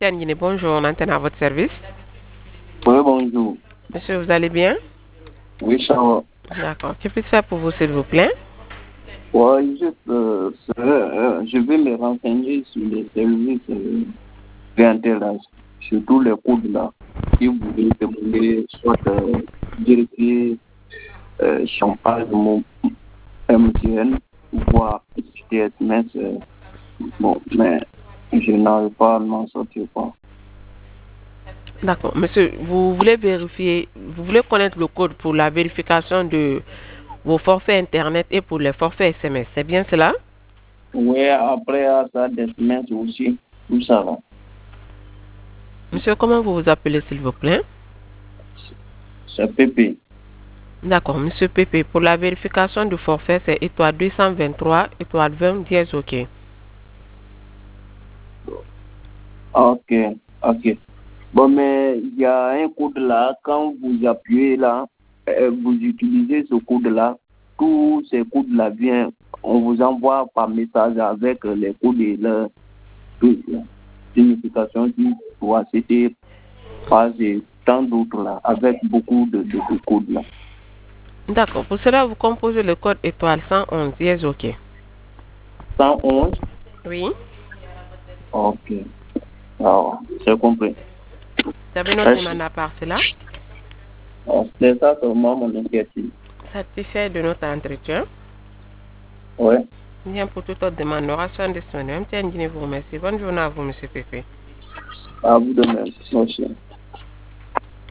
Tianguine, bonjour, on antenne à votre service. Oui, bonjour. Monsieur, vous allez bien? Oui, ça va. D'accord. Que puis-je faire pour vous, s'il vous plaît? Ouais, je vais me renseigner sur les services clientèle, sur tous les codes là. Si vous voulez demander soit vérifier champagne mon MTN ou voir SMS, bon, mais je n'arrive pas à m'en sortir pas. D'accord. Monsieur, vous voulez vérifier, vous voulez connaître le code pour la vérification de vos forfaits Internet et pour les forfaits SMS. C'est bien cela? Oui, après à ça, des SMS aussi, tout ça là. Monsieur, comment vous vous appelez, s'il vous plaît? C'est PP. D'accord. Monsieur Pépé, pour la vérification du forfait, c'est étoile 223, étoile 20, dièse OK. Ok, ok. Bon, mais il y a un code là, quand vous appuyez là, vous utilisez ce code-là, tous ces codes-là viennent, on vous envoie par message avec les codes et leur signification qui doit c'était pas et tant d'autres là, avec beaucoup de codes là. D'accord. Pour cela, vous composez le code étoile 111, dièse OK. 111, Oui. ok. Alors, c'est compris. Vous avez noté ma part cela? C'est ça seulement mon inquiétude. Satisfait de notre entretien. Ouais. Bien, pour toute autre demande, nous restons disponibles. Tiens, vous remercie. Bonne journée à vous, monsieur Pépé. À vous de même. Merci.